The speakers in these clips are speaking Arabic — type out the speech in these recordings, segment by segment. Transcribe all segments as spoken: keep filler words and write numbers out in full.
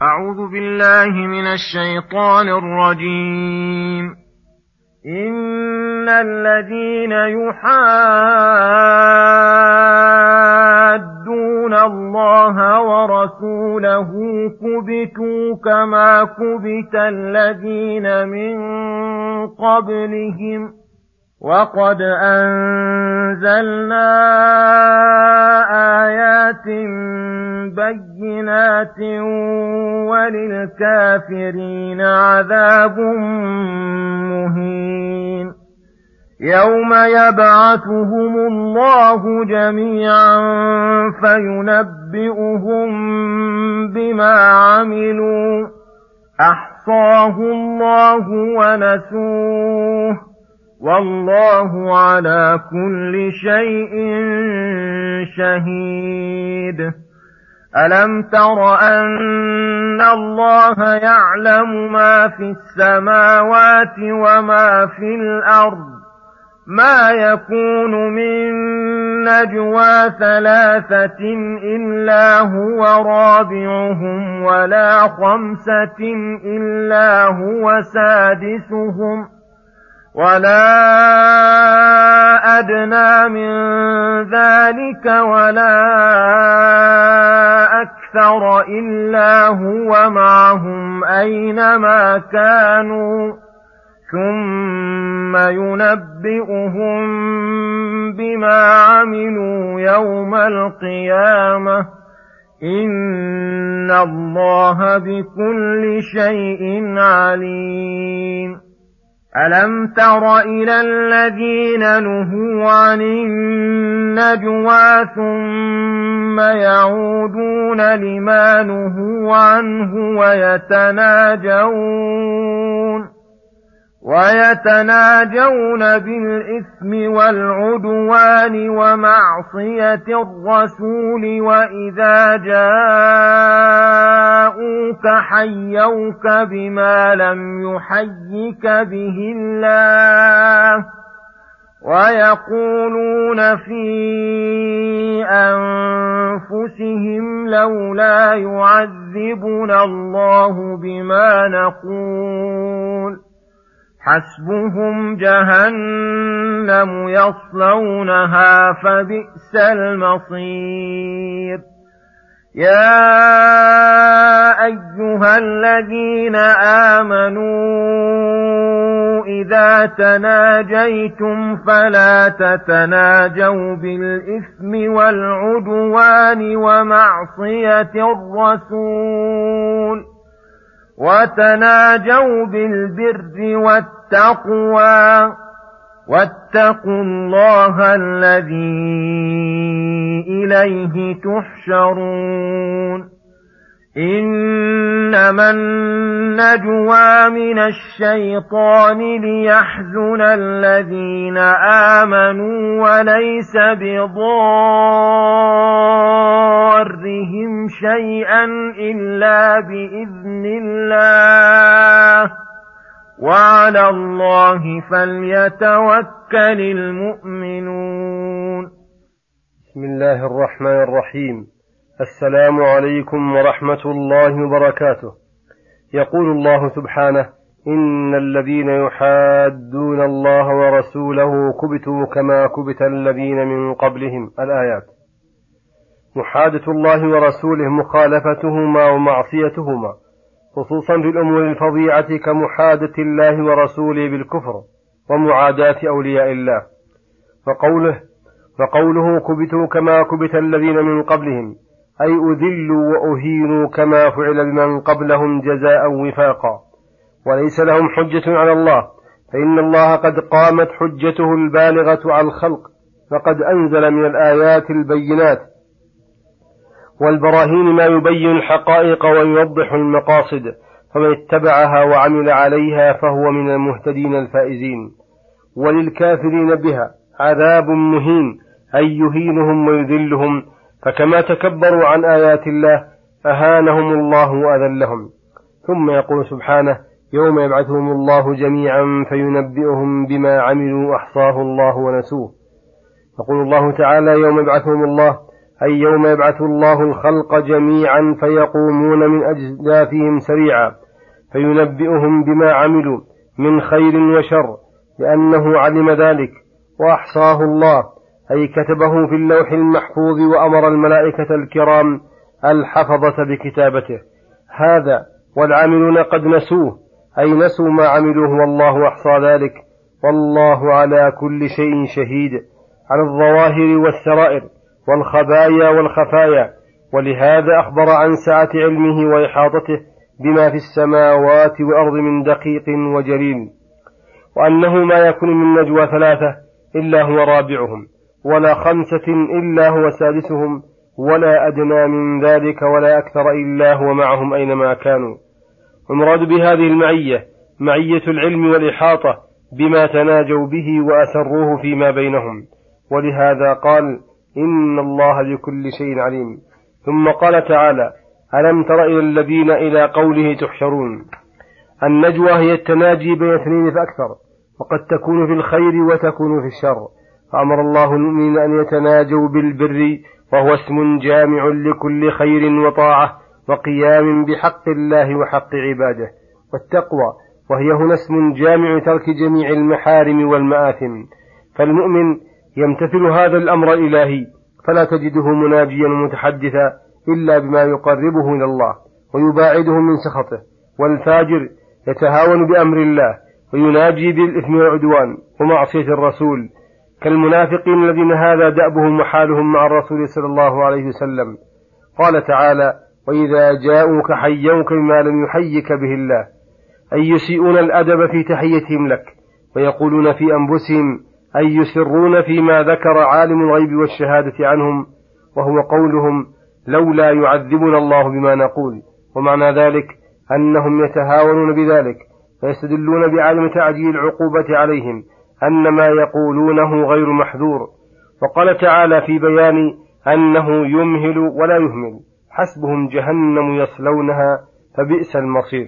أعوذ بالله من الشيطان الرجيم. إن الذين يحادون الله ورسوله كبتوا كما كبت الذين من قبلهم وقد أنزلنا آيات بينات وللكافرين عذاب مهين. يوم يبعثهم الله جميعا فينبئهم بما عملوا أحصاه الله ونسوه والله على كل شيء شهيد. ألم تر أن الله يعلم ما في السماوات وما في الأرض؟ ما يكون من نجوى ثلاثة إلا هو رابعهم ولا خمسة إلا هو سادسهم ولا أدنى من ذلك ولا أكثر إلا هو معهم أينما كانوا ثم ينبئهم بما عملوا يوم القيامة إن الله بكل شيء عليم. ألم تر إلى الذين نهوا عن النجوى ثم يعودون لما نهوا عنه ويتناجون ويتناجون بالإثم والعدوان ومعصية الرسول وإذا جاءوك حيوك بما لم يحيك به الله ويقولون في أنفسهم لولا يعذبنا الله بما نقول حسبهم جهنم يصلونها فبئس المصير. يا أيها الذين آمنوا إذا تناجيتم فلا تتناجوا بالإثم والعدوان ومعصية الرسول وتناجوا بالبر والتقوى واتقوا الله الذي إليه تحشرون. إنما النجوى من الشيطان ليحزن الذين آمنوا وليس بضارهم شيئا إلا بإذن الله وعلى الله فليتوكل المؤمنون. بسم الله الرحمن الرحيم. السلام عليكم ورحمة الله وبركاته. يقول الله سبحانه: إن الذين يحادون الله ورسوله كبتوا كما كبت الذين من قبلهم. الآيات. محادة الله ورسوله مخالفتهما ومعصيتهما، خصوصا في الأمور الفظيعة كمحادة الله ورسوله بالكفر ومعاداة أولياء الله. فقوله, فقوله كبتوا كما كبت الذين من قبلهم أي أذلوا وأهينوا كما فعل بمن قبلهم جزاء وفاقا، وليس لهم حجة على الله، فإن الله قد قامت حجته البالغة على الخلق، فقد أنزل من الآيات البينات والبراهين ما يبين الحقائق ويوضح المقاصد، فمن اتبعها وعمل عليها فهو من المهتدين الفائزين. وللكافرين بها عذاب مهين أي يهينهم ويذلهم، فكما تكبروا عن آيات الله أهانهم الله وأذلهم. ثم يقول سبحانه: يوم يبعثهم الله جميعا فينبئهم بما عملوا أحصاه الله ونسوه. يقول الله تعالى: يوم يبعثهم الله أي يوم يبعث الله الخلق جميعا فيقومون من أجداثهم سريعا فينبئهم بما عملوا من خير وشر، لأنه علم ذلك وأحصاه الله، أي كتبه في اللوح المحفوظ، وأمر الملائكة الكرام الحفظة بكتابته. هذا والعاملون قد نسوه، أي نسوا ما عملوه والله أحصى ذلك، والله على كل شيء شهيد، على الظواهر والسرائر والخبايا والخفايا. ولهذا أخبر عن سعة علمه وإحاطته بما في السماوات والأرض من دقيق وجليل، وأنه ما يكون من نجوى ثلاثة إلا هو رابعهم، ولا خمسة إلا هو سادسهم، ولا أدنى من ذلك ولا أكثر إلا هو معهم أينما كانوا. المراد بهذه المعية معية العلم والإحاطة بما تناجوا به وأسروه فيما بينهم، ولهذا قال إن الله بكل شيء عليم. ثم قال تعالى ألم تر إلى الذين إلى قوله تحشرون. النجوى هي التناجي بين اثنين فأكثر، وقد تكون في الخير وتكون في الشر، فأمر الله المؤمنين أن يتناجوا بالبر، وهو اسم جامع لكل خير وطاعة وقيام بحق الله وحق عباده، والتقوى وهي هنا اسم جامع ترك جميع المحارم والمآثم. فالمؤمن يمتثل هذا الأمر الإلهي، فلا تجده مناجيا متحدثا إلا بما يقربه إلى الله ويباعده من سخطه، والفاجر يتهاون بأمر الله ويناجي بالإثم والعدوان ومعصية الرسول، كالمنافقين الذين هذا دأبهم وحالهم مع الرسول صلى الله عليه وسلم. قال تعالى وإذا جاءوك حيوك بما لم يحيك به الله، أي يسيئون الأدب في تحيتهم لك، ويقولون في أنفسهم أي يسرون فيما ذكر عالم الغيب والشهادة عنهم، وهو قولهم لولا يعذبنا الله بما نقول. ومعنى ذلك أنهم يتهاونون بذلك ويستدلون بعدم تعجيل العقوبة عليهم أن ما يقولونه غير محذور. وقال تعالى في بيان أنه يمهل ولا يهمل حسبهم جهنم يصلونها فبئس المصير،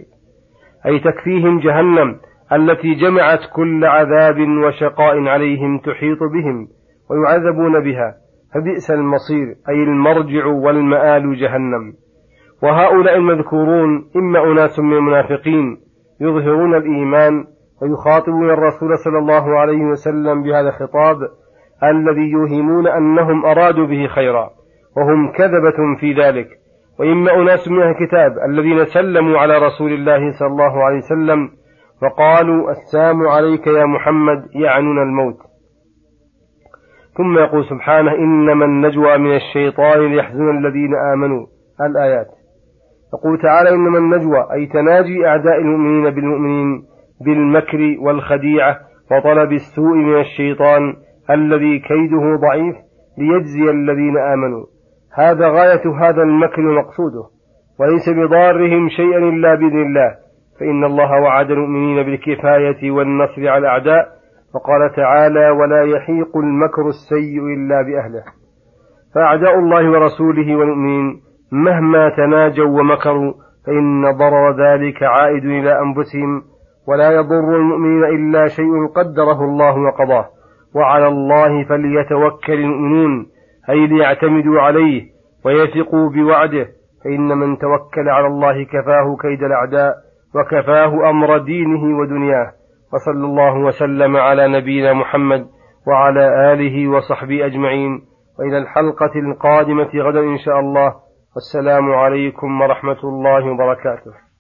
أي تكفيهم جهنم التي جمعت كل عذاب وشقاء عليهم تحيط بهم ويعذبون بها، فبئس المصير أي المرجع والمآل جهنم. وهؤلاء المذكورون إما أناس من المنافقين يظهرون الإيمان ويخاطبون الرسول صلى الله عليه وسلم بهذا الخطاب الذي يوهمون أنهم أرادوا به خيرا وهم كذبة في ذلك، وإما أناس من الكتاب الذين سلموا على رسول الله صلى الله عليه وسلم وقالوا السلام عليك يا محمد يعنون الموت. ثم يقول سبحانه إنما النجوى من الشيطان ليحزن الذين آمنوا. الآيات. يقول تعالى إنما النجوى أي تناجي أعداء المؤمنين بالمؤمنين بالمكر والخديعة وطلب السوء من الشيطان الذي كيده ضعيف ليجزي الذين آمنوا. هذا غاية هذا المكر مقصوده، وليس بضارهم شيئا إلا بإذن الله، فإن الله وعد المؤمنين بالكفاية والنصر على الأعداء، وقال تعالى ولا يحيق المكر السيء إلا بأهله. فأعداء الله ورسوله والمؤمنين مهما تناجوا ومكروا فإن ضرر ذلك عائد إلى أنفسهم، ولا يضر المؤمنين إلا شيء قدره الله وقضاه، وعلى الله فليتوكل المؤمنون أي ليعتمدوا عليه ويثقوا بوعده، فإن من توكل على الله كفاه كيد الأعداء وكفاه أمر دينه ودنياه. وصلى الله وسلم على نبينا محمد وعلى آله وصحبه أجمعين، وإلى الحلقة القادمة غدا إن شاء الله، والسلام عليكم ورحمة الله وبركاته.